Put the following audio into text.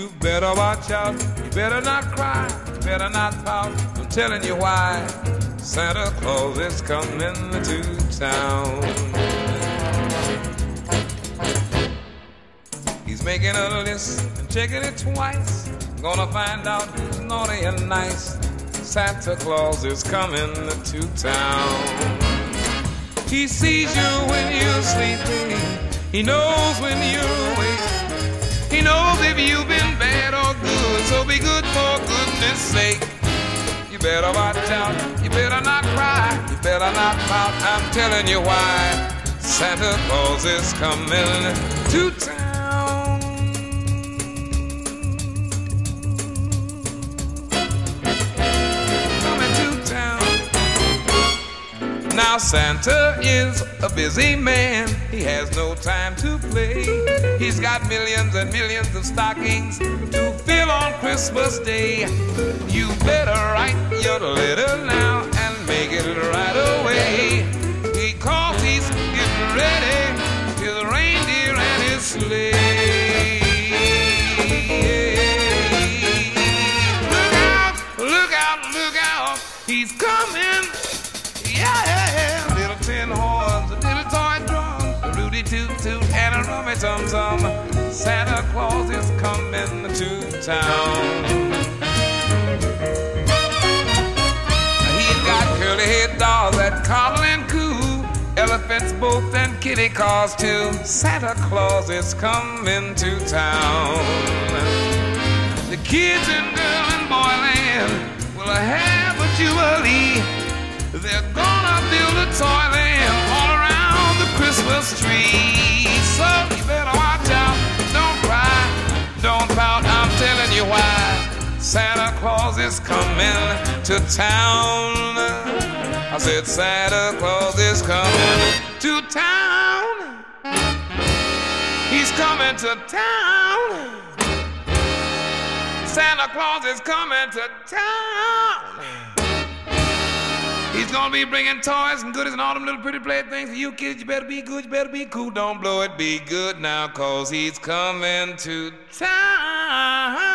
You better watch out, you better not cry, you better not pout. I'm telling you why. Santa Claus is coming to town. He's making a list and checking it twice. Gonna find out who's naughty and nice. Santa Claus is coming to town. He sees you when you're sleeping. He knows when you're awake. He knows if you've been bad or good. So be good for goodness sake. You better watch out. You better not cry. You better not pout. I'm telling you why. Santa Claus is coming to town. Now Santa is a busy man. He has no time to play. He's got millions and millions of stockings to fill on Christmas Day. You better write your letter now and make it right away, because he's getting ready, his reindeer and his sleigh. Look out, look out, look out, he's coming. Yeah, little tin horns, a little toy drum, a Rudy toot toot and a rummy tum tum. Santa Claus is coming to town. He's got curly-head dolls that coddle and coo, elephants, boats, and kitty cars too. Santa Claus is coming to town. The kids in girl and boy land will have a jubilee. They're gonna build a toyland all around the Christmas tree. So you better watch out, don't cry, don't pout, I'm telling you why. Santa Claus is coming to town. I said Santa Claus is coming to town. He's coming to town. Santa Claus is coming to town. He's gonna be bringing toys and goodies and all them little pretty playthings for you kids. You better be good, you better be cool. Don't blow it, be good now, 'cause he's coming to town.